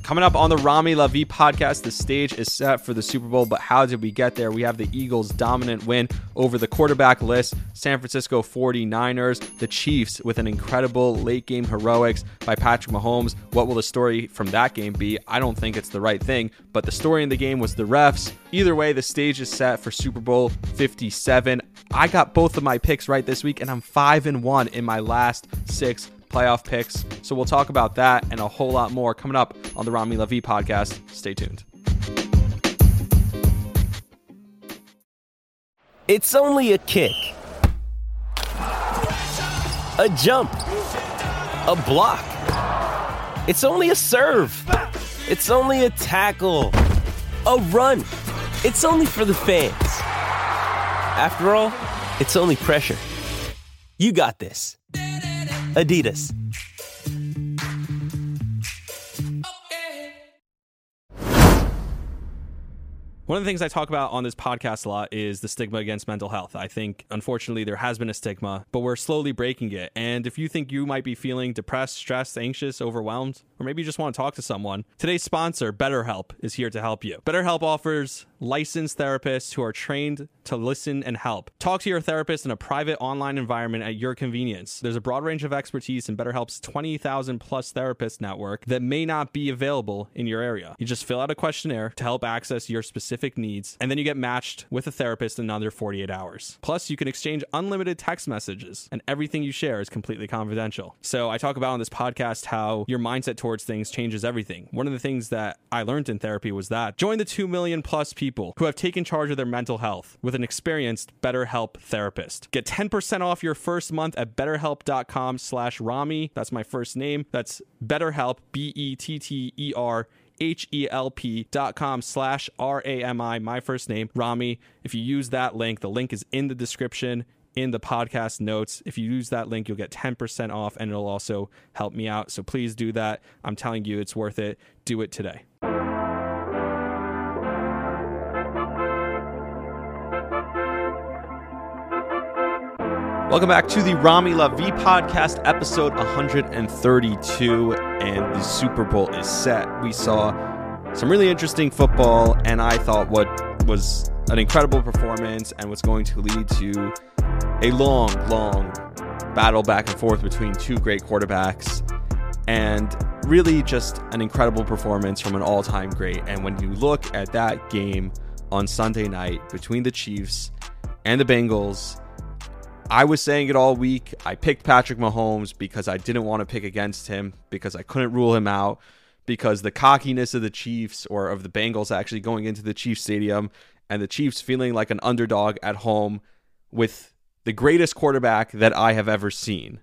Coming up on the Rami Lavi podcast, the stage is set for the Super Bowl, but how did we get there? We have the Eagles' dominant win over the quarterback list, San Francisco 49ers, the Chiefs with an incredible late-game heroics by Patrick Mahomes. What will the story from that game be? I don't think it's the right thing, but the story in the game was the refs. Either way, the stage is set for Super Bowl 57. I got both of my picks right this week, and I'm 5-1 in my last 6 playoff picks. So we'll talk about that and a whole lot more coming up on the Rami Lavi podcast. Stay tuned. It's only a kick, a jump, a block. It's only a serve. It's only a tackle, a run. It's only for the fans. After all, it's only pressure. You got this. Adidas. One of the things I talk about on this podcast a lot is the stigma against mental health. I think, unfortunately, there has been a stigma, but we're slowly breaking it. And if you think you might be feeling depressed, stressed, anxious, overwhelmed, or maybe you just want to talk to someone, today's sponsor, BetterHelp, is here to help you. BetterHelp offers licensed therapists who are trained to listen and help. Talk to your therapist in a private online environment at your convenience. There's a broad range of expertise in BetterHelp's 20,000 plus therapist network that may not be available in your area. You just fill out a questionnaire to help access your specific needs, and then you get matched with a therapist in under 48 hours. Plus, you can exchange unlimited text messages, and everything you share is completely confidential. So I talk about on this podcast how your mindset towards things changes everything. One of the things that I learned in therapy was that join the 2 million plus people who have taken charge of their mental health with an experienced BetterHelp therapist. Get 10% off your first month at betterhelp.com/Rami. That's my first name. That's BetterHelp, BetterHelp.com/RAMI, my first name, Rami. If you use that link, the link is in the description in the podcast notes. If you use that link, you'll get 10% off, and it'll also help me out. So please do that. I'm telling you, it's worth it. Do it today. Welcome back to the Rami Lavi podcast, episode 132, and the Super Bowl is set. We saw some really interesting football, and I thought what was an incredible performance and what's going to lead to a long battle back and forth between two great quarterbacks, and really just an incredible performance from an all-time great. And when you look at that game on Sunday night between the Chiefs and the Bengals, I was saying it all week. I picked Patrick Mahomes because I didn't want to pick against him, because I couldn't rule him out, because the cockiness of the Chiefs, or of the Bengals actually going into the Chiefs stadium, and the Chiefs feeling like an underdog at home with the greatest quarterback that I have ever seen.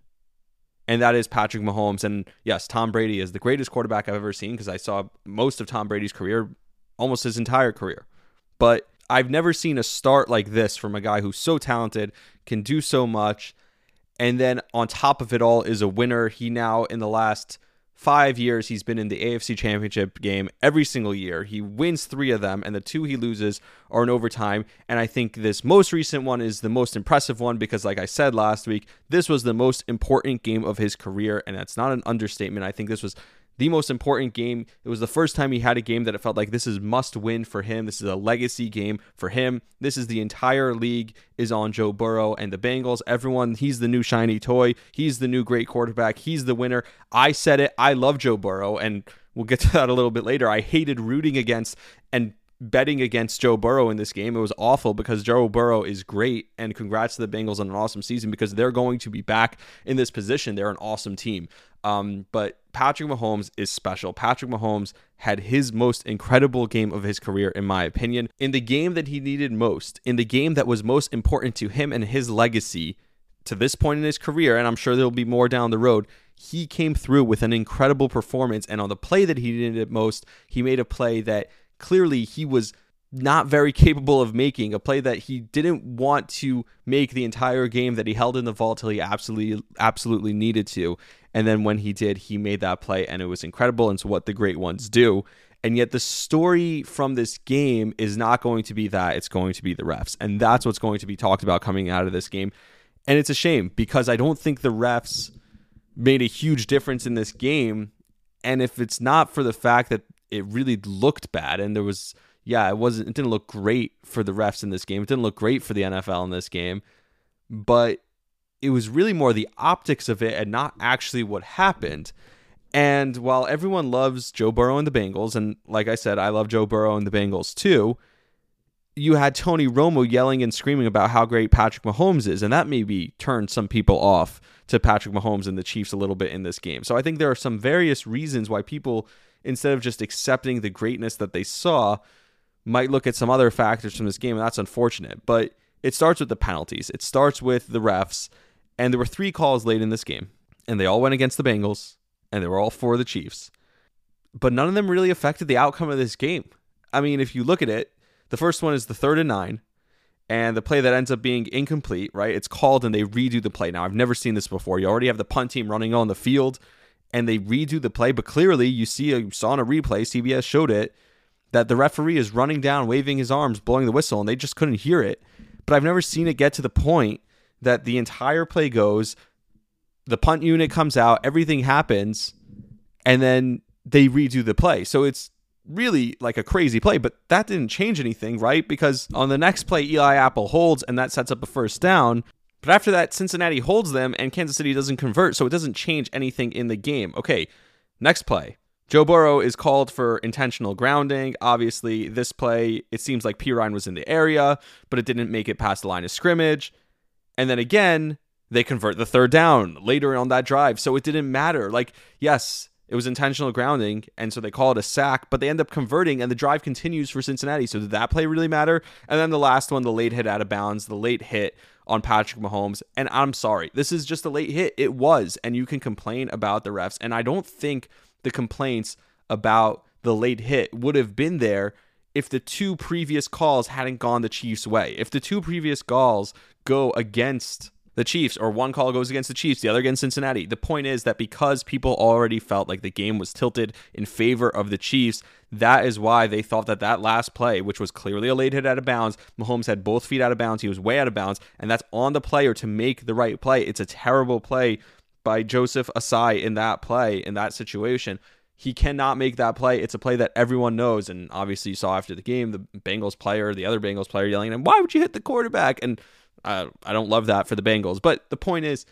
And that is Patrick Mahomes. And yes, Tom Brady is the greatest quarterback I've ever seen, because I saw most of Tom Brady's career, almost his entire career. But I've never seen a start like this from a guy who's so talented, can do so much, and then on top of it all is a winner. He now, in the last 5 years, he's been in the AFC Championship game every single year. He wins 3 of them, and the 2 he loses are in overtime. And I think this most recent one is the most impressive one because, like I said last week, this was the most important game of his career, and that's not an understatement. I think this was the most important game. It was the first time he had a game that it felt like this is must win for him. This is a legacy game for him. This is the entire league is on Joe Burrow and the Bengals. Everyone, he's the new shiny toy. He's the new great quarterback. He's the winner. I said it. I love Joe Burrow, and we'll get to that a little bit later. I hated rooting against and betting against Joe Burrow in this game. It was awful because Joe Burrow is great, and congrats to the Bengals on an awesome season because they're going to be back in this position. They're an awesome team. But Patrick Mahomes is special. Patrick Mahomes had his most incredible game of his career, in my opinion, in the game that he needed most, in the game that was most important to him and his legacy to this point in his career, and I'm sure there'll be more down the road. He came through with an incredible performance, and on the play that he needed it most, he made a play that clearly he was not very capable of making, a play that he didn't want to make the entire game, that he held in the vault till he absolutely needed to. And then when he did, he made that play, and it was incredible. And it's what the great ones do. And yet the story from this game is not going to be that. It's going to be the refs. And that's what's going to be talked about coming out of this game. And it's a shame because I don't think the refs made a huge difference in this game. And if it's not for the fact that it really looked bad, and there was, it didn't look great for the refs in this game. It didn't look great for the NFL in this game, but it was really more the optics of it and not actually what happened. And while everyone loves Joe Burrow and the Bengals, and like I said, I love Joe Burrow and the Bengals too, you had Tony Romo yelling and screaming about how great Patrick Mahomes is, and that maybe turned some people off to Patrick Mahomes and the Chiefs a little bit in this game. So I think there are some various reasons why people, instead of just accepting the greatness that they saw, might look at some other factors from this game, and that's unfortunate. But it starts with the penalties. It starts with the refs, and there were 3 calls late in this game, and they all went against the Bengals, and they were all for the Chiefs. But none of them really affected the outcome of this game. I mean, if you look at it, the first one is the 3rd and 9, and the play that ends up being incomplete, right? It's called and they redo the play. Now, I've never seen this before. You already have the punt team running on the field, and they redo the play, but clearly you saw in a replay, CBS showed it, that the referee is running down, waving his arms, blowing the whistle, and they just couldn't hear it. But I've never seen it get to the point that the entire play goes, the punt unit comes out, everything happens, and then they redo the play. So it's really like a crazy play, but that didn't change anything, right? Because on the next play, Eli Apple holds, and that sets up a first down. But after that, Cincinnati holds them, and Kansas City doesn't convert, so it doesn't change anything in the game. Okay, next play. Joe Burrow is called for intentional grounding. Obviously, this play, it seems like Pirine was in the area, but it didn't make it past the line of scrimmage. And then again, they convert the 3rd down later on that drive, so it didn't matter. Like, yes, it was intentional grounding, and so they call it a sack, but they end up converting, and the drive continues for Cincinnati. So did that play really matter? And then the last one, the late hit out of bounds, the late hit on Patrick Mahomes. And I'm sorry, this is just a late hit. It was, and you can complain about the refs. And I don't think the complaints about the late hit would have been there if the 2 previous calls hadn't gone the Chiefs' way. If the 2 previous calls go against the Chiefs, or one call goes against the Chiefs, the other against Cincinnati. The point is that because people already felt like the game was tilted in favor of the Chiefs, that is why they thought that that last play, which was clearly a late hit out of bounds, Mahomes had both feet out of bounds, he was way out of bounds, and that's on the player to make the right play. It's a terrible play by Joseph Asai in that play, in that situation. He cannot make that play. It's a play that everyone knows, and obviously you saw after the game, the Bengals player, the other Bengals player yelling at him, "Why would you hit the quarterback?" And I don't love that for the Bengals. But the point is,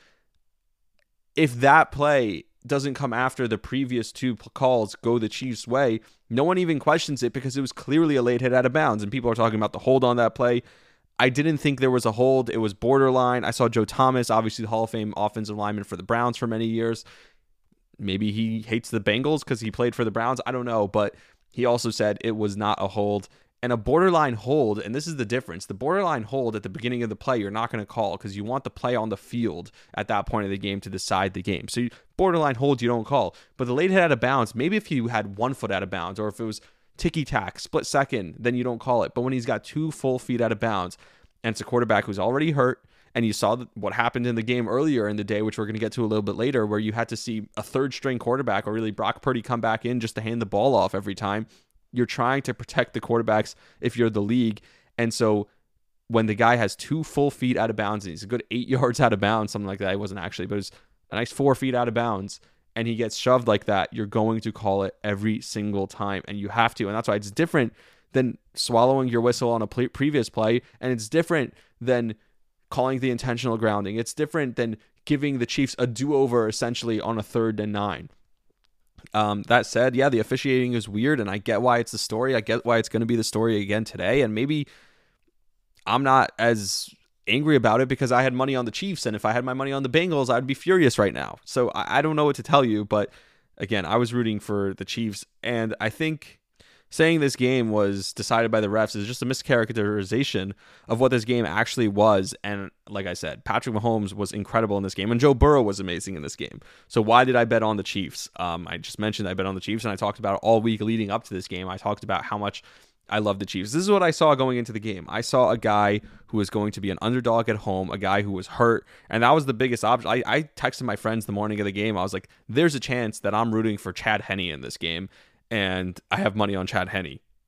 if that play doesn't come after the previous 2 calls go the Chiefs' way, no one even questions it because it was clearly a late hit out of bounds. And people are talking about the hold on that play. I didn't think there was a hold. It was borderline. I saw Joe Thomas, obviously the Hall of Fame offensive lineman for the Browns for many years. Maybe he hates the Bengals because he played for the Browns. I don't know. But he also said it was not a hold. And a borderline hold, and this is the difference, the borderline hold at the beginning of the play, you're not going to call because you want the play on the field at that point of the game to decide the game. So borderline hold, you don't call. But the late hit out of bounds, maybe if you had 1 foot out of bounds, or if it was ticky-tack, split second, then you don't call it. But when he's got 2 full feet out of bounds, and it's a quarterback who's already hurt, and you saw what happened in the game earlier in the day, which we're going to get to a little bit later, where you had to see a 3rd-string quarterback, or really Brock Purdy, come back in just to hand the ball off every time. You're trying to protect the quarterbacks if you're the league. And so when the guy has 2 full feet out of bounds, and he's a good 8 yards out of bounds, something like that, it wasn't actually, but it was a nice 4 feet out of bounds, and he gets shoved like that, you're going to call it every single time, and you have to. And that's why it's different than swallowing your whistle on a previous play, and it's different than calling the intentional grounding. It's different than giving the Chiefs a do-over essentially on a 3rd and 9. That said, yeah, the officiating is weird, and I get why it's the story. I get why it's going to be the story again today, and maybe I'm not as angry about it because I had money on the Chiefs, and if I had my money on the Bengals, I'd be furious right now. So I don't know what to tell you, but again, I was rooting for the Chiefs, and I think saying this game was decided by the refs is just a mischaracterization of what this game actually was. And like I said, Patrick Mahomes was incredible in this game, and Joe Burrow was amazing in this game. So why did I bet on the Chiefs? I just mentioned I bet on the Chiefs, and I talked about it all week leading up to this game. I talked about how much I love the Chiefs. This is what I saw going into the game. I saw a guy who was going to be an underdog at home, a guy who was hurt, and that was the biggest option. I texted my friends the morning of the game. I was like, there's a chance that I'm rooting for Chad Henne in this game, and I have money on Chad Henne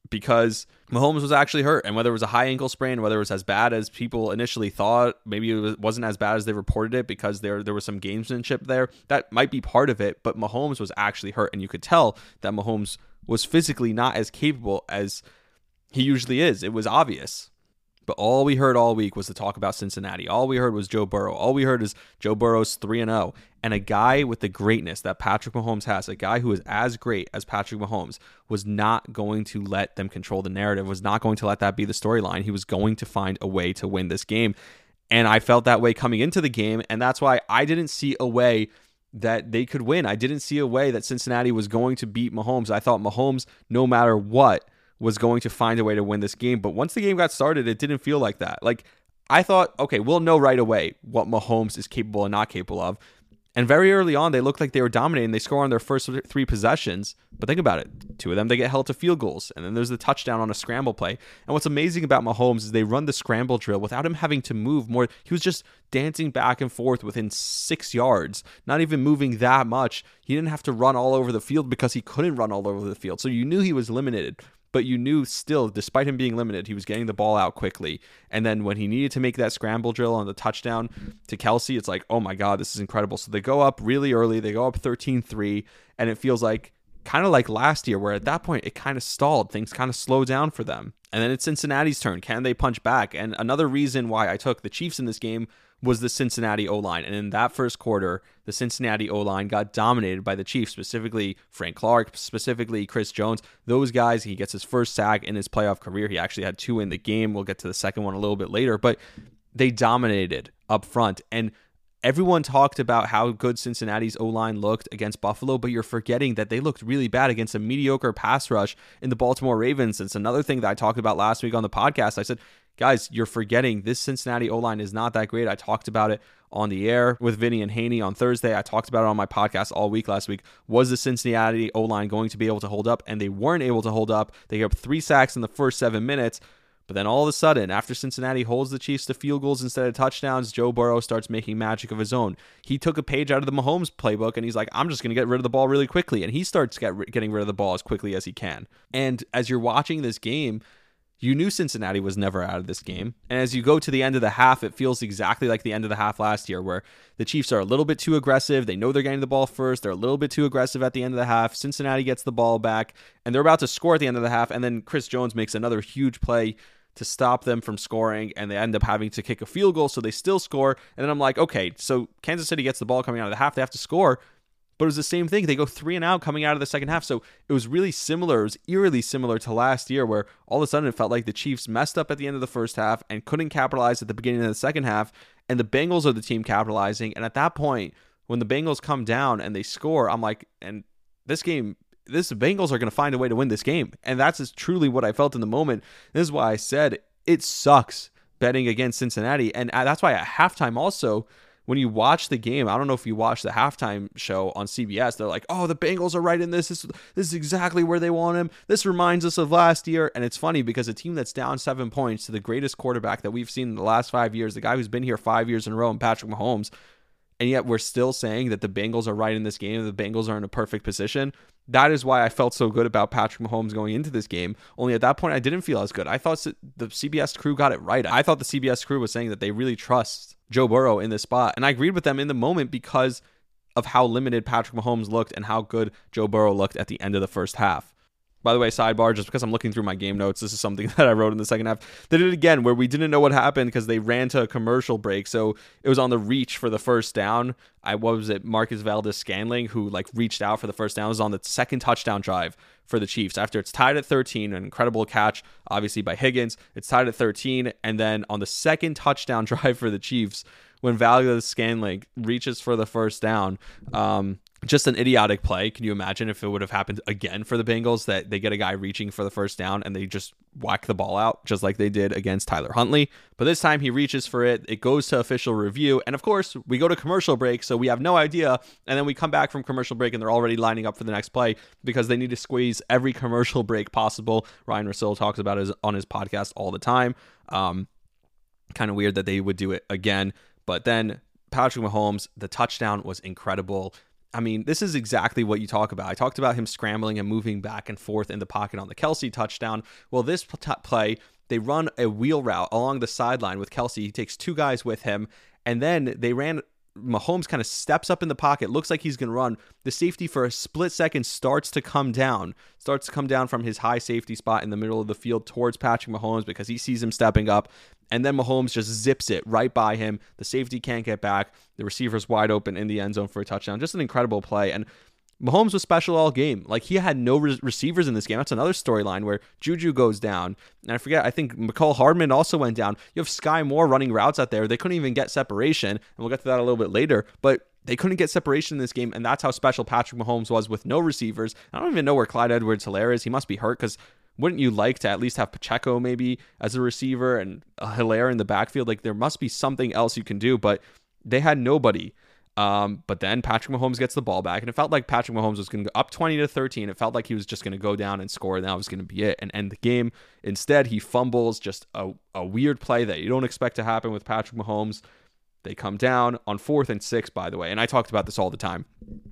because Mahomes was actually hurt. And whether it was a high ankle sprain, whether it was as bad as people initially thought, maybe it wasn't as bad as they reported it because there was some gamesmanship there. That might be part of it, but Mahomes was actually hurt. And you could tell that Mahomes was physically not as capable as he usually is. It was obvious. But all we heard all week was the talk about Cincinnati. All we heard was Joe Burrow. All we heard is Joe Burrow's 3-0. And a guy with the greatness that Patrick Mahomes has, a guy who is as great as Patrick Mahomes, was not going to let them control the narrative, was not going to let that be the storyline. He was going to find a way to win this game. And I felt that way coming into the game, and that's why I didn't see a way that they could win. I didn't see a way that Cincinnati was going to beat Mahomes. I thought Mahomes, no matter what, was going to find a way to win this game. But once the game got started, it didn't feel like that. Like, I thought, okay, we'll know right away what Mahomes is capable and not capable of. And very early on, they looked like they were dominating. They score on their first 3 possessions. But think about it. 2 of them, they get held to field goals. And then there's the touchdown on a scramble play. And what's amazing about Mahomes is they run the scramble drill without him having to move more. He was just dancing back and forth within 6 yards, not even moving that much. He didn't have to run all over the field because he couldn't run all over the field. So you knew he was limited. But you knew still, despite him being limited, he was getting the ball out quickly. And then when he needed to make that scramble drill on the touchdown to Kelce, it's like, oh my God, this is incredible. So they go up really early. They go up 13-3. And it feels like kind of like last year, where at that point it kind of stalled. Things kind of slowed down for them. And then it's Cincinnati's turn. Can they punch back? And another reason why I took the Chiefs in this game was the Cincinnati O-line. And in that first quarter, the Cincinnati O-line got dominated by the Chiefs, specifically Frank Clark, specifically Chris Jones. Those guys, he gets his first sack in his playoff career. He actually had 2 in the game. We'll get to the second one a little bit later. But they dominated up front. And everyone talked about how good Cincinnati's O-line looked against Buffalo, but you're forgetting that they looked really bad against a mediocre pass rush in the Baltimore Ravens. It's another thing that I talked about last week on the podcast. I said, guys, you're forgetting this Cincinnati O-line is not that great. I talked about it on the air with Vinny and Haney on Thursday. I talked about it on my podcast all week last week. Was the Cincinnati O-line going to be able to hold up? And they weren't able to hold up. They gave up 3 sacks in the first 7 minutes. But then all of a sudden, after Cincinnati holds the Chiefs to field goals instead of touchdowns, Joe Burrow starts making magic of his own. He took a page out of the Mahomes playbook, and he's like, I'm just going to get rid of the ball really quickly. And he starts getting rid of the ball as quickly as he can. And as you're watching this game, you knew Cincinnati was never out of this game. And as you go to the end of the half, it feels exactly like the end of the half last year, where the Chiefs are a little bit too aggressive. They know they're getting the ball first. They're a little bit too aggressive at the end of the half. Cincinnati gets the ball back, and they're about to score at the end of the half. And then Chris Jones makes another huge play to stop them from scoring, and they end up having to kick a field goal, so they still score. And then I'm like, okay, so Kansas City gets the ball coming out of the half. They have to score. But it was the same thing. They go 3 and out coming out of the second half. So it was really similar. It was eerily similar to last year, where all of a sudden it felt like the Chiefs messed up at the end of the first half and couldn't capitalize at the beginning of the second half. And the Bengals are the team capitalizing. And at that point, when the Bengals come down and they score, I'm like, and this Bengals are going to find a way to win this game. And that's truly what I felt in the moment. This is why I said it sucks betting against Cincinnati. And that's why at halftime also, when you watch the game, I don't know if you watch the halftime show on CBS, they're like, oh, the Bengals are right in this. This is exactly where they want him. This reminds us of last year. And it's funny because a team that's down 7 points to the greatest quarterback that we've seen in the last 5 years, the guy who's been here 5 years in a row, and Patrick Mahomes, and yet we're still saying that the Bengals are right in this game, the Bengals are in a perfect position. That is why I felt so good about Patrick Mahomes going into this game. Only at that point, I didn't feel as good. I thought the CBS crew got it right. I thought the CBS crew was saying that they really trust Joe Burrow in this spot. And I agreed with them in the moment because of how limited Patrick Mahomes looked and how good Joe Burrow looked at the end of the first half. By the way, sidebar, just because I'm looking through my game notes, this is something that I wrote in the second half. They did it again where we didn't know what happened because they ran to a commercial break. So it was on the reach for the first down. Marcus Valdes-Scantling, who reached out for the first down. It was on the second touchdown drive for the Chiefs. After it's tied at 13, an incredible catch, obviously, by Higgins. It's tied at 13. And then on the second touchdown drive for the Chiefs, when Valdes-Scantling reaches for the first down, just an idiotic play. Can you imagine if it would have happened again for the Bengals, that they get a guy reaching for the first down and they just whack the ball out just like they did against Tyler Huntley? But this time he reaches for it. It goes to official review. And of course, we go to commercial break, so we have no idea. And then we come back from commercial break and they're already lining up for the next play because they need to squeeze every commercial break possible. Ryan Russillo talks about it on his podcast all the time. Kind of weird that they would do it again. But then Patrick Mahomes, the touchdown was incredible. I mean, this is exactly what you talk about. I talked about him scrambling and moving back and forth in the pocket on the Kelce touchdown. Well, this play, they run a wheel route along the sideline with Kelce. He takes 2 guys with him, and then Mahomes kind of steps up in the pocket, looks like he's going to run. The safety for a split second starts to come down from his high safety spot in the middle of the field towards Patrick Mahomes because he sees him stepping up. And then Mahomes just zips it right by him. The safety can't get back. The receiver's wide open in the end zone for a touchdown. Just an incredible play. And Mahomes was special all game. Like, he had no receivers in this game. That's another storyline where Juju goes down. And I think Mecole Hardman also went down. You have Sky Moore running routes out there. They couldn't even get separation. And we'll get to that a little bit later. But they couldn't get separation in this game. And that's how special Patrick Mahomes was with no receivers. I don't even know where Clyde Edwards-Helaire is. He must be hurt because wouldn't you like to at least have Pacheco maybe as a receiver and Helaire in the backfield? Like, there must be something else you can do. But they had nobody. But then Patrick Mahomes gets the ball back, and it felt like Patrick Mahomes was going to go up 20-13. It felt like he was just going to go down and score, and that was going to be it and end the game. Instead, he fumbles, just a weird play that you don't expect to happen with Patrick Mahomes. They come down on 4th and 6, by the way, and I talked about this all the time.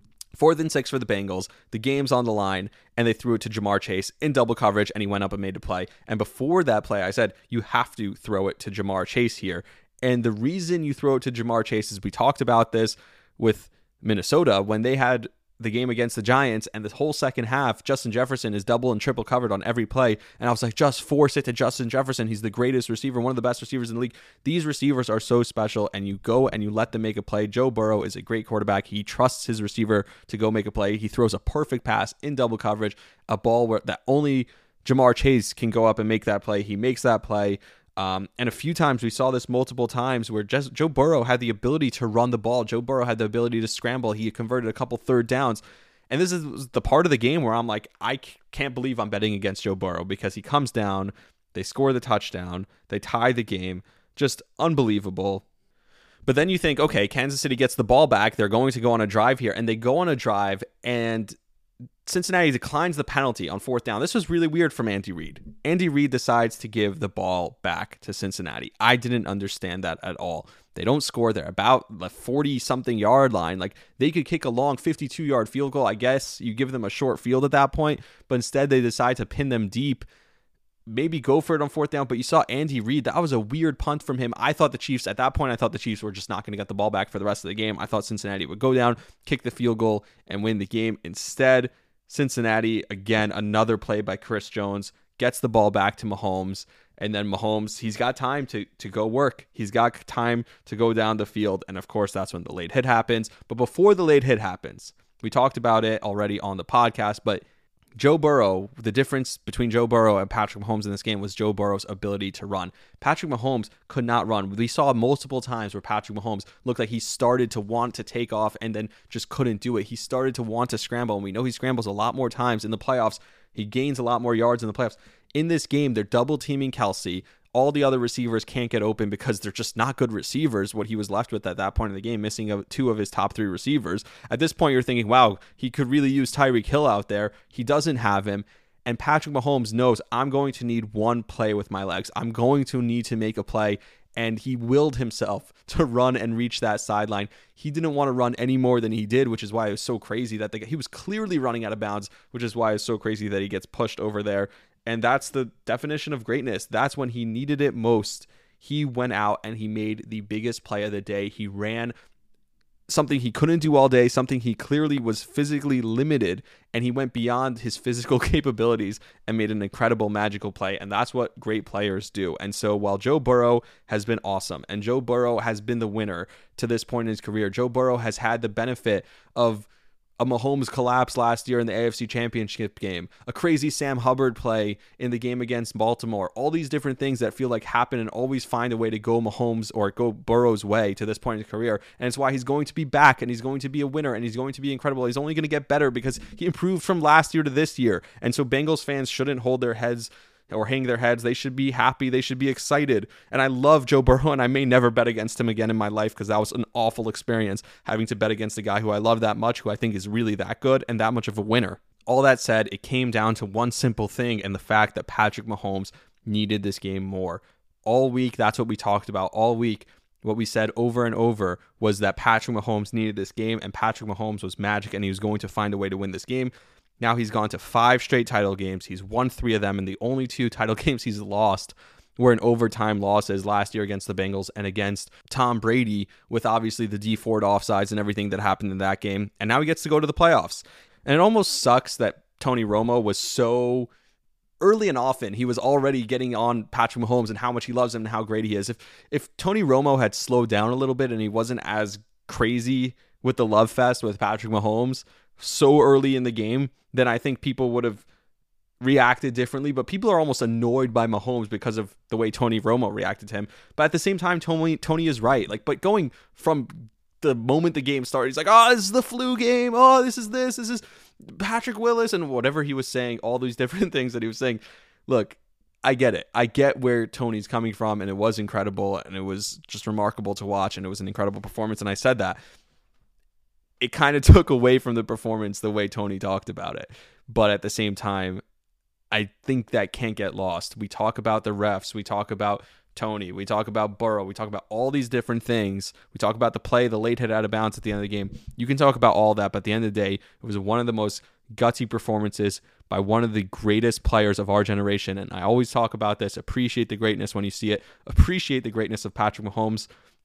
4th and 6 for the Bengals. The game's on the line, and they threw it to Ja'Marr Chase in double coverage, and he went up and made a play. And before that play, I said, you have to throw it to Ja'Marr Chase here. And the reason you throw it to Ja'Marr Chase is we talked about this with Minnesota when they had the game against the Giants, and the whole second half, Justin Jefferson is double and triple covered on every play. And I was like, just force it to Justin Jefferson. He's the greatest receiver, one of the best receivers in the league. These receivers are so special, and you go and you let them make a play. Joe Burrow is a great quarterback. He trusts his receiver to go make a play. He throws a perfect pass in double coverage, a ball that only Ja'Marr Chase can go up and make that play. He makes that play. And a few times we saw this multiple times where Joe Burrow had the ability to run the ball. Joe Burrow had the ability to scramble. He converted a couple third downs. And this is the part of the game where I'm like, I can't believe I'm betting against Joe Burrow because he comes down, they score the touchdown, they tie the game. Just unbelievable. But then you think, okay, Kansas City gets the ball back. They're going to go on a drive here. And they go on a drive, and Cincinnati declines the penalty on 4th down. This was really weird from Andy Reid. Andy Reid decides to give the ball back to Cincinnati. I didn't understand that at all. They don't score. They're about the 40-something yard line. Like, they could kick a long 52-yard field goal. I guess you give them a short field at that point, but instead they decide to pin them deep. Maybe go for it on 4th down, but you saw Andy Reid. That was a weird punt from him. At that point, I thought the Chiefs were just not going to get the ball back for the rest of the game. I thought Cincinnati would go down, kick the field goal, and win the game. Instead, Cincinnati, again, another play by Chris Jones, gets the ball back to Mahomes, and then Mahomes, he's got time to go work. He's got time to go down the field, and of course, that's when the late hit happens. But before the late hit happens, we talked about it already on the podcast, but Joe Burrow, the difference between Joe Burrow and Patrick Mahomes in this game was Joe Burrow's ability to run. Patrick Mahomes could not run. We saw multiple times where Patrick Mahomes looked like he started to want to take off and then just couldn't do it. He started to want to scramble, and we know he scrambles a lot more times in the playoffs. He gains a lot more yards in the playoffs. In this game, they're double teaming Kelce. All the other receivers can't get open because they're just not good receivers, what he was left with at that point in the game, missing 2 of his top 3 receivers. At this point, you're thinking, wow, he could really use Tyreek Hill out there. He doesn't have him. And Patrick Mahomes knows, I'm going to need one play with my legs. I'm going to need to make a play. And he willed himself to run and reach that sideline. He didn't want to run any more than he did, which is why it was so crazy that he was clearly running out of bounds, which is why it's so crazy that he gets pushed over there. And that's the definition of greatness. That's when he needed it most. He went out and he made the biggest play of the day. He ran something he couldn't do all day, something he clearly was physically limited, and he went beyond his physical capabilities and made an incredible, magical play, and that's what great players do. And so while Joe Burrow has been awesome, and Joe Burrow has been the winner to this point in his career, Joe Burrow has had the benefit of a Mahomes collapse last year in the AFC Championship game, a crazy Sam Hubbard play in the game against Baltimore, all these different things that feel like happen and always find a way to go Mahomes or go Burrow's way to this point in his career. And it's why he's going to be back, and he's going to be a winner, and he's going to be incredible. He's only going to get better because he improved from last year to this year. And so Bengals fans shouldn't hold their heads or hang their heads. They should be happy. They should be excited. And I love Joe Burrow, and I may never bet against him again in my life because that was an awful experience, having to bet against a guy who I love that much, who I think is really that good and that much of a winner. All that said, it came down to one simple thing, and the fact that Patrick Mahomes needed this game more. All week, that's what we talked about all week, what we said over and over was that Patrick Mahomes needed this game, and Patrick Mahomes was magic, and he was going to find a way to win this game. Now he's gone to 5 straight title games. He's won 3 of them, and the only 2 title games he's lost were in overtime losses last year against the Bengals and against Tom Brady, with obviously the Dee Ford offsides and everything that happened in that game. And now he gets to go to the playoffs. And it almost sucks that Tony Romo was so early and often, he was already getting on Patrick Mahomes and how much he loves him and how great he is. If Tony Romo had slowed down a little bit and he wasn't as crazy with the love fest with Patrick Mahomes so early in the game, then I think people would have reacted differently. But people are almost annoyed by Mahomes because of the way Tony Romo reacted to him. But at the same time, Tony is right. But going from the moment the game started, he's like, oh, this is the flu game. Oh, this is Patrick Willis, and whatever he was saying, all these different things that he was saying. Look, I get it. I get where Tony's coming from, and it was incredible, and it was just remarkable to watch, and it was an incredible performance, and I said that. It kind of took away from the performance the way Tony talked about it. But at the same time, I think that can't get lost. We talk about the refs. We talk about Tony. We talk about Burrow. We talk about all these different things. We talk about the play, the late hit out of bounds at the end of the game. You can talk about all that, but at the end of the day, it was one of the most gutsy performances by one of the greatest players of our generation. And I always talk about this. Appreciate the greatness when you see it. Appreciate the greatness of Patrick Mahomes.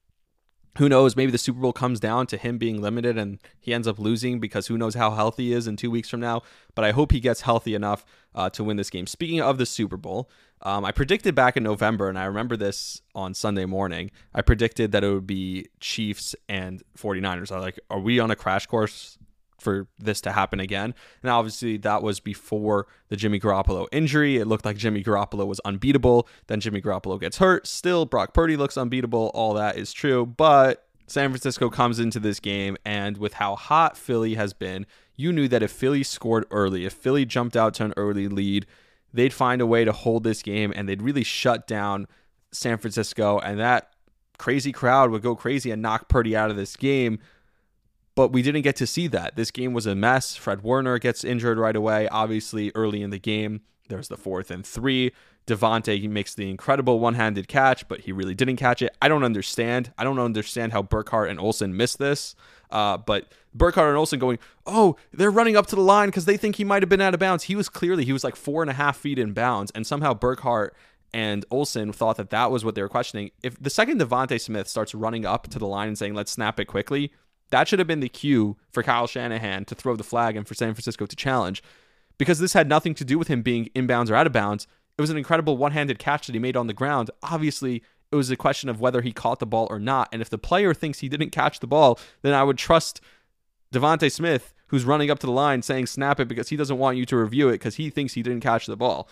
Who knows, maybe the Super Bowl comes down to him being limited and he ends up losing, because who knows how healthy he is in 2 weeks from now. But I hope he gets healthy enough to win this game. Speaking of the Super Bowl, I predicted back in November, and I remember this on Sunday morning, I predicted that it would be Chiefs and 49ers. I was like, are we on a crash course for this to happen again? And obviously that was before the Jimmy Garoppolo injury. It looked like Jimmy Garoppolo was unbeatable. Then Jimmy Garoppolo gets hurt. Still, Brock Purdy looks unbeatable. All that is true. But San Francisco comes into this game, and with how hot Philly has been, you knew that if Philly scored early, if Philly jumped out to an early lead, they'd find a way to hold this game, and they'd really shut down San Francisco, and that crazy crowd would go crazy and knock Purdy out of this game. But we didn't get to see that. This game was a mess. Fred Warner gets injured right away. Obviously, early in the game, there's the 4th and 3. Devontae, he makes the incredible one-handed catch, but he really didn't catch it. I don't understand how Burkhardt and Olsen missed this. But Burkhardt and Olsen going, oh, they're running up to the line because they think he might have been out of bounds. He was like 4.5 feet in bounds, and somehow Burkhardt and Olsen thought that was what they were questioning. If the second Devontae Smith starts running up to the line and saying, let's snap it quickly, that should have been the cue for Kyle Shanahan to throw the flag and for San Francisco to challenge, because this had nothing to do with him being inbounds or out of bounds. It was an incredible one-handed catch that he made on the ground. Obviously, it was a question of whether he caught the ball or not. And if the player thinks he didn't catch the ball, then I would trust Devontae Smith, who's running up to the line saying snap it, because he doesn't want you to review it because he thinks he didn't catch the ball.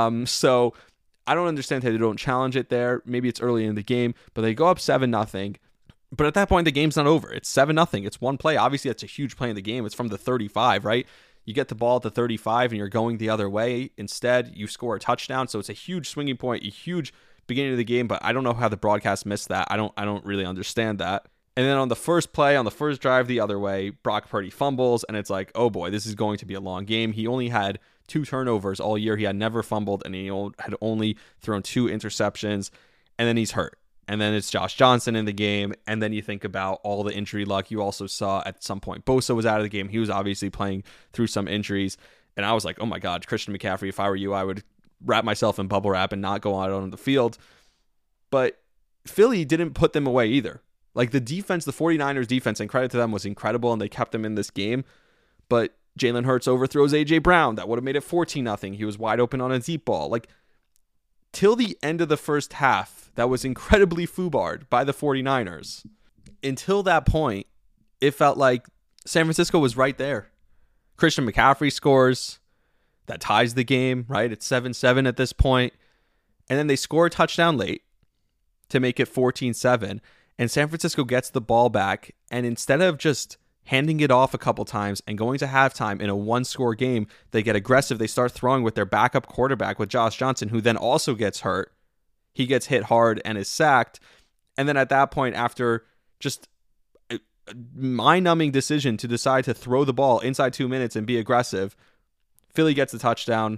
So I don't understand how they don't challenge it there. Maybe it's early in the game, but they go up 7-0. But at that point, the game's not over. It's 7-0. It's one play. Obviously, that's a huge play in the game. It's from the 35, right? You get the ball at the 35 and you're going the other way. Instead, you score a touchdown. So it's a huge swinging point, a huge beginning of the game. But I don't know how the broadcast missed that. I don't really understand that. And then on the first play, on the first drive the other way, Brock Purdy fumbles. And it's like, oh boy, this is going to be a long game. He only had 2 turnovers all year. He had never fumbled, and he had only thrown 2 interceptions. And then he's hurt. And then it's Josh Johnson in the game. And then you think about all the injury luck. You also saw at some point Bosa was out of the game. He was obviously playing through some injuries. And I was like, oh my God, Christian McCaffrey, if I were you, I would wrap myself in bubble wrap and not go out on the field. But Philly didn't put them away either. Like the defense, the 49ers defense, and credit to them, was incredible, and they kept them in this game. But Jalen Hurts overthrows A.J. Brown. That would have made it 14-0. He was wide open on a deep ball. Like, till the end of the first half, that was incredibly foobarred by the 49ers. Until that point, it felt like San Francisco was right there. Christian McCaffrey scores. That ties the game, right? It's 7-7 at this point. And then they score a touchdown late to make it 14-7. And San Francisco gets the ball back. And instead of just handing it off a couple times and going to halftime in a 1-score game, they get aggressive. They start throwing with their backup quarterback, with Josh Johnson, who then also gets hurt. He gets hit hard and is sacked. And then at that point, after just a mind-numbing decision to decide to throw the ball inside 2 minutes and be aggressive, Philly gets the touchdown.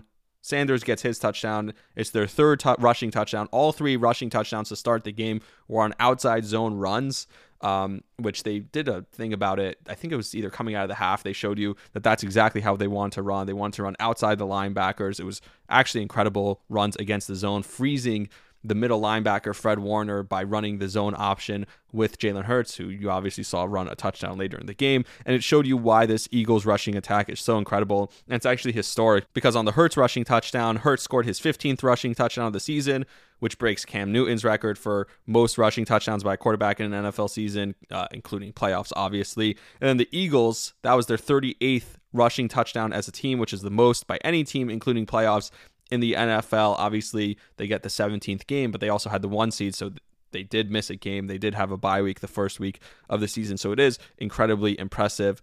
Sanders gets his touchdown. It's their third rushing touchdown. All 3 rushing touchdowns to start the game were on outside zone runs, which they did a thing about it. I think it was either coming out of the half. They showed you that that's exactly how they want to run. They want to run outside the linebackers. It was actually incredible runs against the zone, freezing the middle linebacker, Fred Warner, by running the zone option with Jalen Hurts, who you obviously saw run a touchdown later in the game. And it showed you why this Eagles rushing attack is so incredible. And it's actually historic because on the Hurts rushing touchdown, Hurts scored his 15th rushing touchdown of the season, which breaks Cam Newton's record for most rushing touchdowns by a quarterback in an NFL season, including playoffs, obviously. And then the Eagles, that was their 38th rushing touchdown as a team, which is the most by any team, including playoffs in the NFL. Obviously, they get the 17th game, but they also had the 1 seed, so they did miss a game. They did have a bye week the first week of the season, so it is incredibly impressive.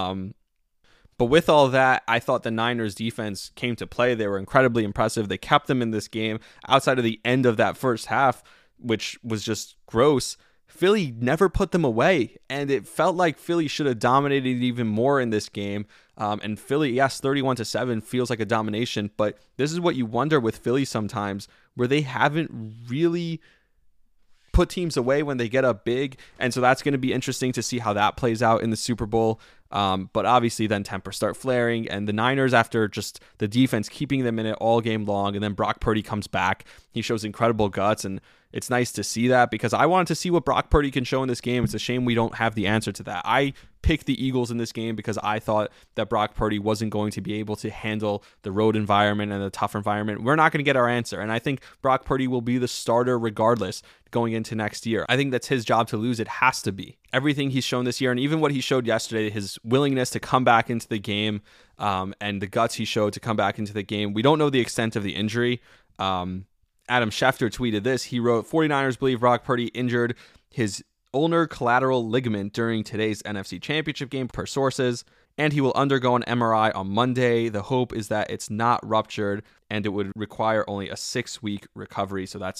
But with all that, I thought the Niners defense came to play. They were incredibly impressive. They kept them in this game outside of the end of that first half, which was just gross. Philly never put them away, and it felt like Philly should have dominated even more in this game. And Philly, yes, 31-7 feels like a domination, but this is what you wonder with Philly sometimes, where they haven't really put teams away when they get up big. And so that's going to be interesting to see how that plays out in the Super Bowl. But obviously then tempers start flaring, and the Niners, after just the defense keeping them in it all game long, and then Brock Purdy comes back, he shows incredible guts, and it's nice to see that because I wanted to see what Brock Purdy can show in this game. It's a shame we don't have the answer to that. I picked the Eagles in this game because I thought that Brock Purdy wasn't going to be able to handle the road environment and the tough environment. We're not going to get our answer, and I think Brock Purdy will be the starter regardless going into next year. I think that's his job to lose. It has to be. Everything he's shown this year, and even what he showed yesterday, his willingness to come back into the game, and the guts he showed to come back into the game. We don't know the extent of the injury. Adam Schefter tweeted this. He wrote, 49ers believe Brock Purdy injured his ulnar collateral ligament during today's NFC Championship game per sources, and he will undergo an MRI on Monday. The hope is that it's not ruptured, and it would require only a 6-week recovery. So that's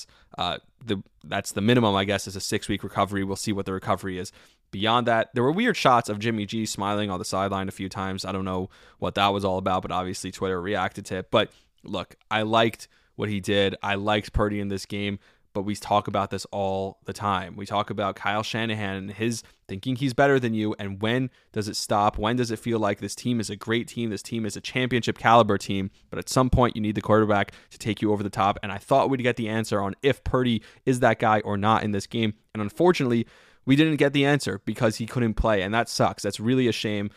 the minimum, I guess, is a 6-week recovery. We'll see what the recovery is. Beyond that, there were weird shots of Jimmy G smiling on the sideline a few times. I don't know what that was all about, but obviously Twitter reacted to it. But look, I liked what he did. I liked Purdy in this game, but we talk about this all the time. We talk about Kyle Shanahan and his thinking he's better than you, and when does it stop? When does it feel like this team is a great team? This team is a championship caliber team, but at some point you need the quarterback to take you over the top, and I thought we'd get the answer on if Purdy is that guy or not in this game, and unfortunately, we didn't get the answer because he couldn't play, and that sucks. That's really a shame.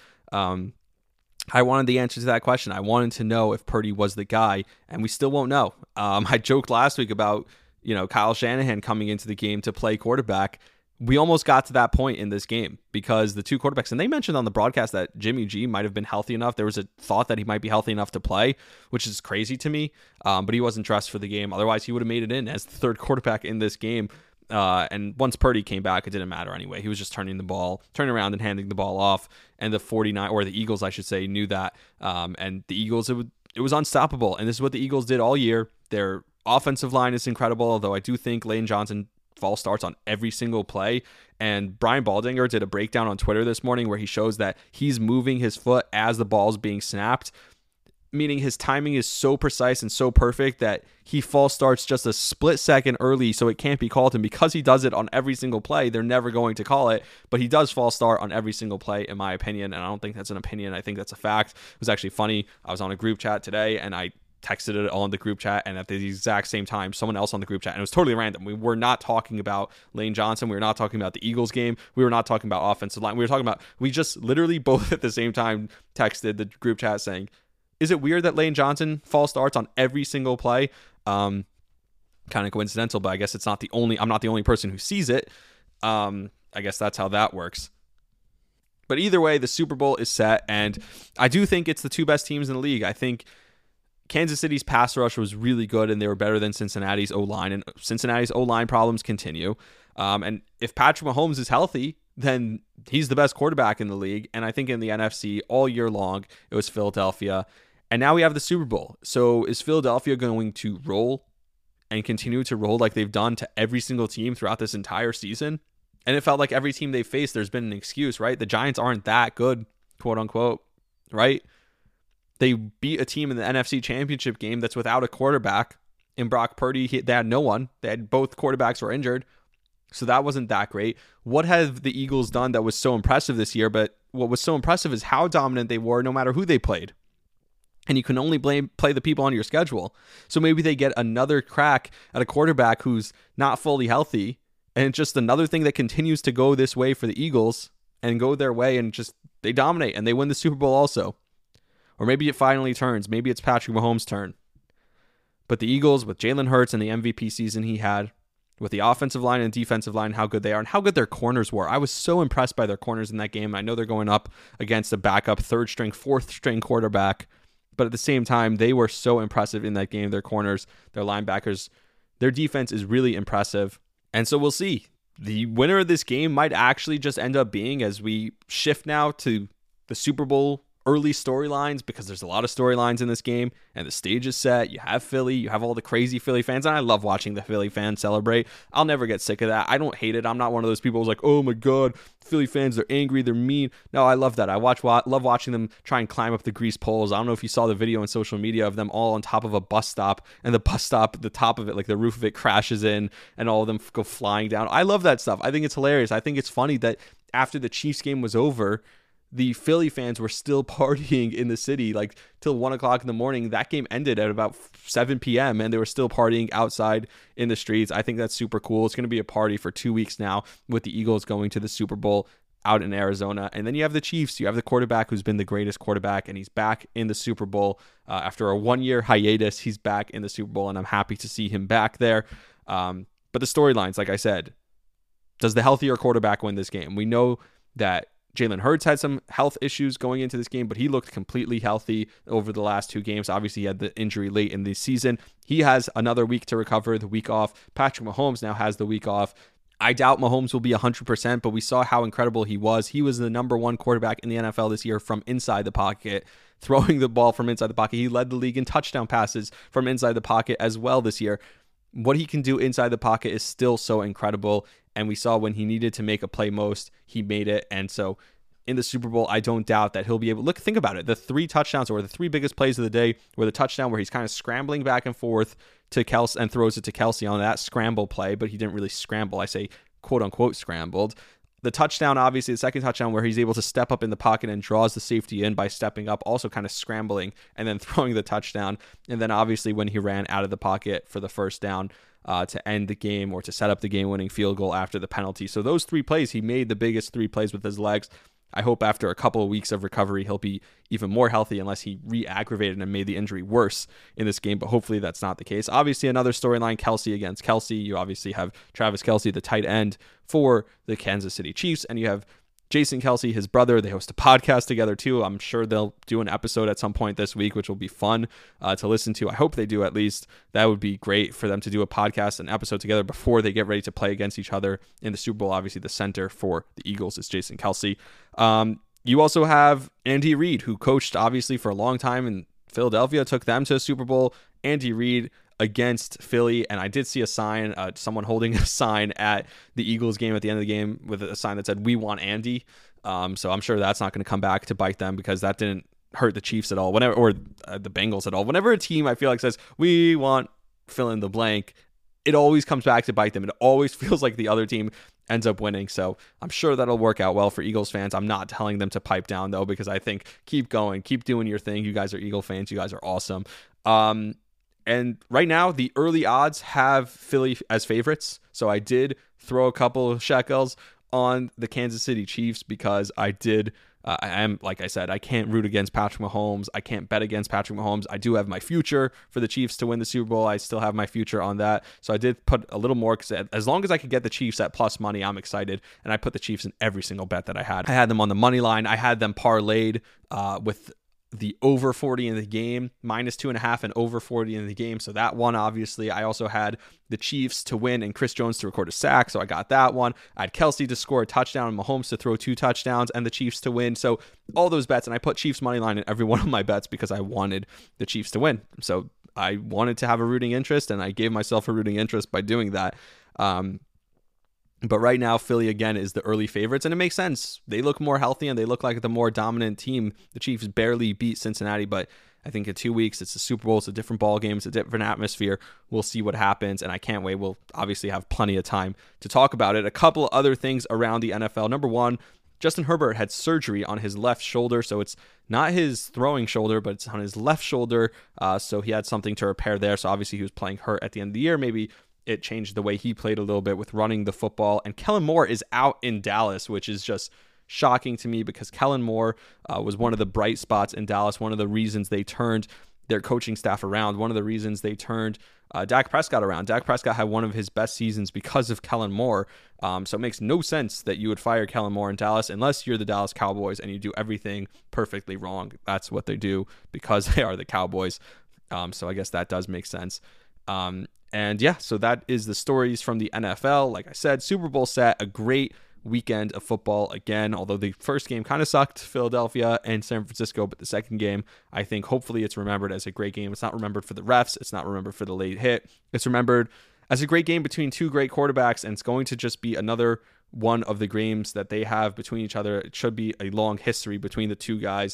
I wanted the answer to that question. I wanted to know if Purdy was the guy, and we still won't know. I joked last week about, Kyle Shanahan coming into the game to play quarterback. We almost got to that point in this game because the two quarterbacks, and they mentioned on the broadcast that Jimmy G might have been healthy enough. There was a thought that he might be healthy enough to play, which is crazy to me, but he wasn't dressed for the game. Otherwise, he would have made it in as the third quarterback in this game. And once Purdy came back, it didn't matter anyway. He was just turning around and handing the ball off. And the Eagles, I should say, knew that. And the Eagles, it was unstoppable. And this is what the Eagles did all year. Their offensive line is incredible, although I do think Lane Johnson false starts on every single play. And Brian Baldinger did a breakdown on Twitter this morning where he shows that he's moving his foot as the ball's being snapped, meaning his timing is so precise and so perfect that he false starts just a split second early, so it can't be called. And because he does it on every single play, they're never going to call it. But he does false start on every single play, in my opinion. And I don't think that's an opinion. I think that's a fact. It was actually funny. I was on a group chat today, and I texted it on the group chat, and at the exact same time, someone else on the group chat, and it was totally random. We were not talking about Lane Johnson. We were not talking about the Eagles game. We were not talking about offensive line. We just literally both at the same time texted the group chat saying, is it weird that Lane Johnson false starts on every single play? Kind of coincidental, but I guess I'm not the only person who sees it. I guess that's how that works. But either way, the Super Bowl is set, and I do think it's the two best teams in the league. I think Kansas City's pass rush was really good, and they were better than Cincinnati's O-line, and Cincinnati's O-line problems continue. And if Patrick Mahomes is healthy, then he's the best quarterback in the league. And I think in the NFC all year long, it was Philadelphia. And now we have the Super Bowl. So is Philadelphia going to roll and continue to roll like they've done to every single team throughout this entire season? And it felt like every team they faced, there's been an excuse, right? The Giants aren't that good, quote unquote, right? They beat a team in the NFC Championship game that's without a quarterback. In Brock Purdy, they had no one. They had both quarterbacks were injured. So that wasn't that great. What have the Eagles done that was so impressive this year? But what was so impressive is how dominant they were no matter who they played. And you can only play the people on your schedule. So maybe they get another crack at a quarterback who's not fully healthy. And it's just another thing that continues to go this way for the Eagles and go their way, and just they dominate and they win the Super Bowl also. Or maybe it finally turns. Maybe it's Patrick Mahomes' turn. But the Eagles, with Jalen Hurts and the MVP season he had, with the offensive line and defensive line, how good they are and how good their corners were. I was so impressed by their corners in that game. I know they're going up against a backup third-string, fourth-string quarterback, but at the same time, they were so impressive in that game. Their corners, their linebackers, their defense is really impressive. And so we'll see. The winner of this game might actually just end up being, as we shift now to the Super Bowl early storylines, because there's a lot of storylines in this game and the stage is set. You have Philly, you have all the crazy Philly fans, and I love watching the Philly fans celebrate. I'll never get sick of that. I don't hate it. I'm not one of those people who's like, oh my God, Philly fans, they're angry, they're mean. No, I love that. I love watching them try and climb up the grease poles. I don't know if you saw the video on social media of them all on top of a bus stop, and the bus stop, the top of it, like the roof of it crashes in, and all of them go flying down. I love that stuff. I think it's hilarious. I think it's funny that after the Chiefs game was over, the Philly fans were still partying in the city like till 1 o'clock in the morning. That game ended at about 7 p.m. and they were still partying outside in the streets. I think that's super cool. It's going to be a party for 2 weeks now with the Eagles going to the Super Bowl out in Arizona. And then you have the Chiefs. You have the quarterback who's been the greatest quarterback, and he's back in the Super Bowl. After a 1-year hiatus, he's back in the Super Bowl, and I'm happy to see him back there. But the storylines, like I said, does the healthier quarterback win this game? We know that Jalen Hurts had some health issues going into this game, but he looked completely healthy over the last 2 games. Obviously, he had the injury late in the season. He has another week to recover, the week off. Patrick Mahomes now has the week off. I doubt Mahomes will be 100%, but we saw how incredible he was. He was the number 1 quarterback in the NFL this year from inside the pocket, throwing the ball from inside the pocket. He led the league in touchdown passes from inside the pocket as well this year. What he can do inside the pocket is still so incredible. And we saw when he needed to make a play most, he made it. And so in the Super Bowl, I don't doubt that he'll be able... Think about it. The 3 touchdowns, or the 3 biggest plays of the day, were the touchdown where he's kind of scrambling back and forth to Kelce and throws it to Kelce on that scramble play, but he didn't really scramble. I say quote-unquote scrambled. The touchdown, obviously, the second touchdown where he's able to step up in the pocket and draws the safety in by stepping up, also kind of scrambling and then throwing the touchdown. And then obviously when he ran out of the pocket for the first down to end the game or to set up the game-winning field goal after the penalty. So those 3 plays, he made the biggest 3 plays with his legs. I hope after a couple of weeks of recovery, he'll be even more healthy unless he re-aggravated and made the injury worse in this game, but hopefully that's not the case. Obviously, another storyline, Kelce against Kelce. You obviously have Travis Kelce, the tight end for the Kansas City Chiefs, and you have Jason Kelce, his brother. They host a podcast together too. I'm sure they'll do an episode at some point this week, which will be fun to listen to. I hope they do at least. That would be great for them to do a podcast, an episode together before they get ready to play against each other in the Super Bowl. Obviously, the center for the Eagles is Jason Kelce. You also have Andy Reid, who coached obviously for a long time in Philadelphia, took them to a Super Bowl. Andy Reid against Philly, and I did see a sign, someone holding a sign at the Eagles game at the end of the game with a sign that said, "We want Andy." So I'm sure that's not going to come back to bite them, because that didn't hurt the Chiefs at all, or the Bengals at all. Whenever a team, I feel like, says, "We want fill in the blank," it always comes back to bite them. It always feels like the other team ends up winning. So I'm sure that'll work out well for Eagles fans. I'm not telling them to pipe down, though, because I think keep going, keep doing your thing. You guys are Eagle fans. You guys are awesome. And right now, the early odds have Philly as favorites. So I did throw a couple of shekels on the Kansas City Chiefs because I am, like I said, I can't root against Patrick Mahomes. I can't bet against Patrick Mahomes. I do have my future for the Chiefs to win the Super Bowl. I still have my future on that. So I did put a little more, because as long as I could get the Chiefs at plus money, I'm excited. And I put the Chiefs in every single bet that I had. I had them on the money line. I had them parlayed with the over 40 in the game, minus 2.5 and over 40 in the game. So that one, obviously. I also had the Chiefs to win and Chris Jones to record a sack. So I got that one. I had Kelce to score a touchdown and Mahomes to throw 2 touchdowns and the Chiefs to win. So all those bets, and I put Chiefs money line in every one of my bets because I wanted the Chiefs to win. So I wanted to have a rooting interest, and I gave myself a rooting interest by doing that. But right now, Philly, again, is the early favorites, and it makes sense. They look more healthy, and they look like the more dominant team. The Chiefs barely beat Cincinnati, but I think in 2 weeks, it's the Super Bowl. It's a different ball game. It's a different atmosphere. We'll see what happens, and I can't wait. We'll obviously have plenty of time to talk about it. A couple of other things around the NFL. Number one, Justin Herbert had surgery on his left shoulder, so it's not his throwing shoulder, but it's on his left shoulder, so he had something to repair there. So obviously he was playing hurt at the end of the year. Maybe it changed the way he played a little bit with running the football. And Kellen Moore is out in Dallas, which is just shocking to me because Kellen Moore was one of the bright spots in Dallas, one of the reasons they turned their coaching staff around, one of the reasons they turned Dak Prescott around. Dak Prescott had one of his best seasons because of Kellen Moore, so it makes no sense that you would fire Kellen Moore in Dallas unless you're the Dallas Cowboys and you do everything perfectly wrong. That's what they do because they are the Cowboys, so I guess that does make sense. And yeah, so that is the stories from the NFL. Like I said, Super Bowl set, a great weekend of football again, although the first game kind of sucked, Philadelphia and San Francisco, but the second game, I think hopefully it's remembered as a great game. It's not remembered for the refs. It's not remembered for the late hit. It's remembered as a great game between two great quarterbacks, and it's going to just be another one of the games that they have between each other. It should be a long history between the two guys.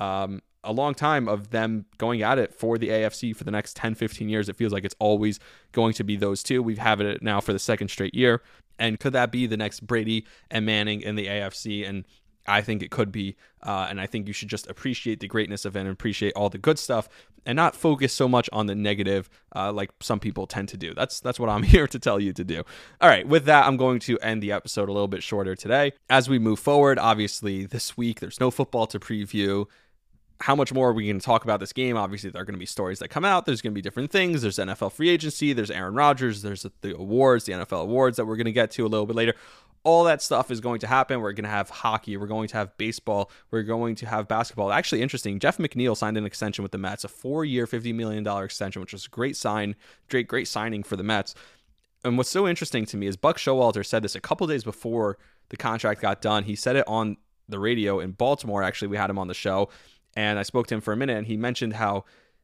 A long time of them going at it for the AFC for the next 10, 15 years. It feels like it's always going to be those two. We've had it now for the second straight year. And could that be the next Brady and Manning in the AFC? And I think it could be. And I think you should just appreciate the greatness of it and appreciate all the good stuff and not focus so much on the negative like some people tend to do. That's what I'm here to tell you to do. All right, with that, I'm going to end the episode a little bit shorter today. As we move forward, obviously this week, there's no football to preview. How much more are we going to talk about this game? Obviously, there are going to be stories that come out. There's going to be different things. There's NFL free agency. There's Aaron Rodgers. There's the awards, the NFL awards that we're going to get to a little bit later. All that stuff is going to happen. We're going to have hockey. We're going to have baseball. We're going to have basketball. Actually, interesting. Jeff McNeil signed an extension with the Mets, a 4-year, $50 million extension, which was a great signing for the Mets. And what's so interesting to me is Buck Showalter said this a couple days before the contract got done. He said it on the radio in Baltimore. Actually, we had him on the show. And I spoke to him for a minute, and he mentioned how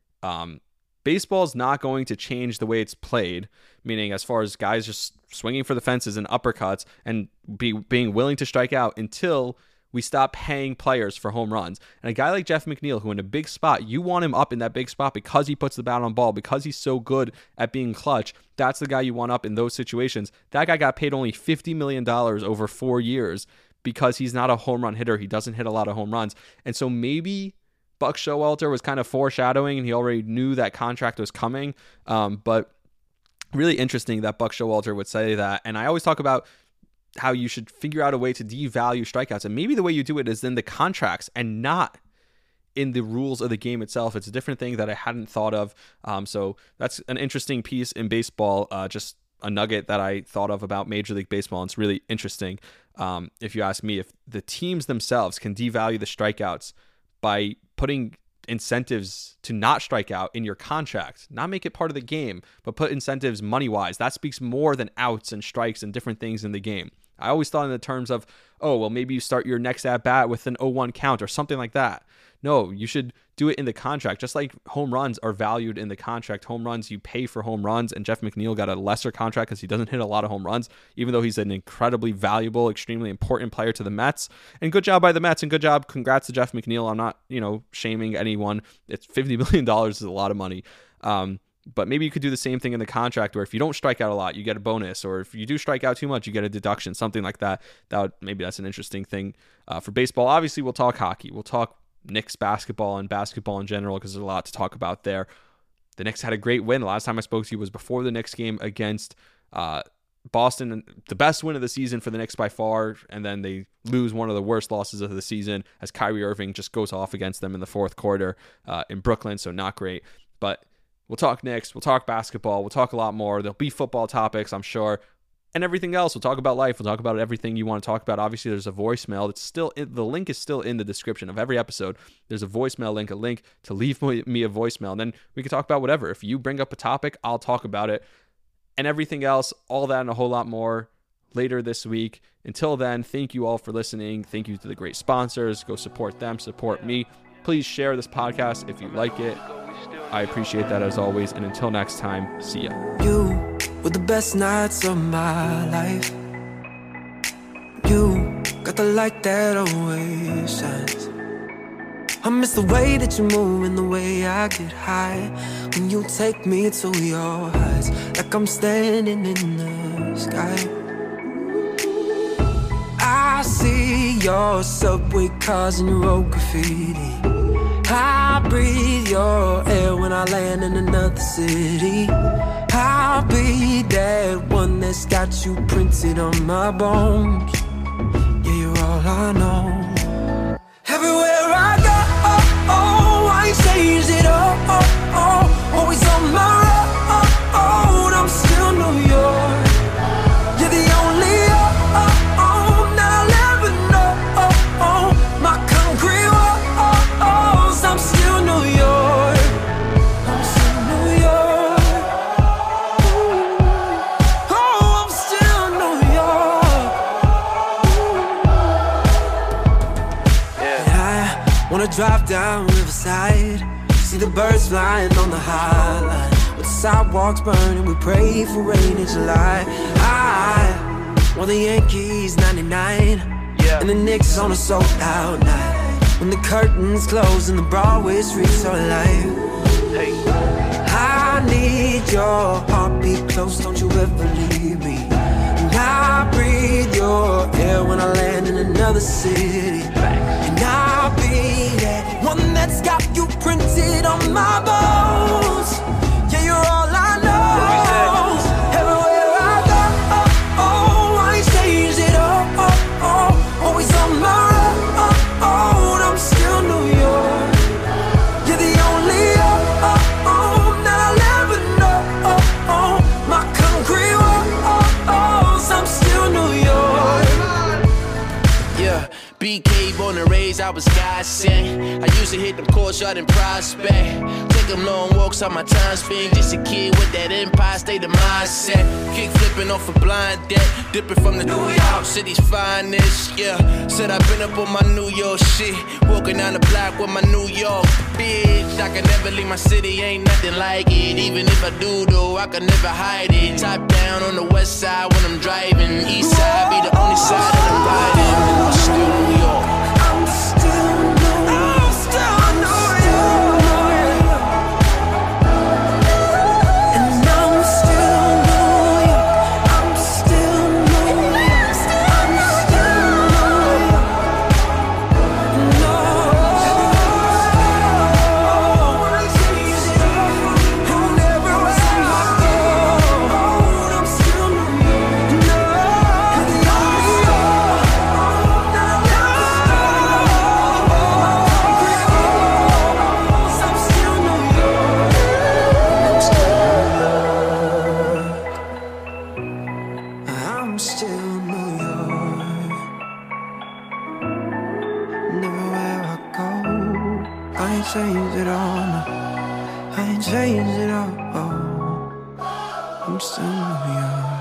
baseball is not going to change the way it's played, meaning as far as guys just swinging for the fences and uppercuts and being willing to strike out until we stop paying players for home runs. And a guy like Jeff McNeil, who in a big spot, you want him up in that big spot because he puts the bat on ball, because he's so good at being clutch. That's the guy you want up in those situations. That guy got paid only $50 million over 4 years because he's not a home run hitter. He doesn't hit a lot of home runs. And so maybe Buck Showalter was kind of foreshadowing and he already knew that contract was coming. But really interesting that Buck Showalter would say that. And I always talk about how you should figure out a way to devalue strikeouts. And maybe the way you do it is in the contracts and not in the rules of the game itself. It's a different thing that I hadn't thought of. So that's an interesting piece in baseball, just a nugget that I thought of about Major League Baseball. And it's really interesting. If you ask me, if the teams themselves can devalue the strikeouts by putting incentives to not strike out in your contract, not make it part of the game, but put incentives money-wise, that speaks more than outs and strikes and different things in the game. I always thought in the terms of, oh, well, maybe you start your next at-bat with an 0-1 count or something like that. No, you should do it in the contract. Just like home runs are valued in the contract. Home runs, you pay for home runs, and Jeff McNeil got a lesser contract because he doesn't hit a lot of home runs, even though he's an incredibly valuable, extremely important player to the Mets. And good job by the Mets, and good job. Congrats to Jeff McNeil. I'm not, shaming anyone. It's $50 million is a lot of money. But maybe you could do the same thing in the contract where if you don't strike out a lot, you get a bonus, or if you do strike out too much, you get a deduction, something like that. Maybe that's an interesting thing for baseball. Obviously, we'll talk hockey. We'll talk Knicks basketball and basketball in general because there's a lot to talk about there. The Knicks had a great win. The last time I spoke to you was before the Knicks game against Boston, the best win of the season for the Knicks by far, and then they lose one of the worst losses of the season as Kyrie Irving just goes off against them in the fourth quarter in Brooklyn, so not great. But we'll talk Knicks, we'll talk basketball, we'll talk a lot more. There'll be football topics, I'm sure, and everything else. We'll talk about life. We'll talk about everything you want to talk about. Obviously, there's a voicemail. The link is still in the description of every episode. There's a voicemail link, a link to leave me a voicemail, and then we can talk about whatever. If you bring up a topic, I'll talk about it, and everything else, all that and a whole lot more later this week. Until then, thank you all for listening. Thank you to the great sponsors. Go support them, support me. Please share this podcast if you like it. I appreciate that as always. And until next time, see ya. You were the best nights of my life. got the light that always shines. I miss the way that you move and the way I get high when you take me to your heights, like I'm standing in the sky. I see your subway cars and your road graffiti. I breathe your air when I land in another city. I'll be that one that's got you printed on my bones. Yeah, you're all I know. Everywhere I go, I ain't changed it all. Always on my road, I'm still New York. You're the only that I'll ever know. My concrete walls, I'm still New York. I'm still New York. Oh, I'm still New York. And I wanna drive down Riverside, see the birds flying on the High Line. With the sidewalks burning, we pray for rain in July. I want the Yankees 99, and the Knicks on a sold-out night. When the curtains close and the Broadway streets are alive. I need your heartbeat close, don't you ever leave me. And I breathe your air when I land in another city. And I'll be that one that's got you printed on my bones. Yeah, you're all I know. Everywhere I go, I ain't changed it all. Always on my road, I'm still New York. You're the only that I'll ever know. My concrete walls, I'm still New York. Yeah, BK born and raised, I was God sent. I used to hit them courts out in Prospect. Take them long walks on my time spent. Just a kid with that Empire State of mindset. Kick flipping off a blind deck. Dipping from the New York City's finest. Yeah, said I've been up on my New York shit. Walking down the block with my New York bitch. I can never leave my city, ain't nothing like it. Even if I do though, I can never hide it. Top down on the west side when I'm driving. East side be the only side that I'm riding. I'm still New York. I'm still New York. I'm still New York. And I'm still New York. I'm still New York. I'm still New York. No. Whenever I go, I'm still New York. No. I'm still New York. And everywhere I go, I ain't changed it all. No, I ain't changed it all. I'm still New York.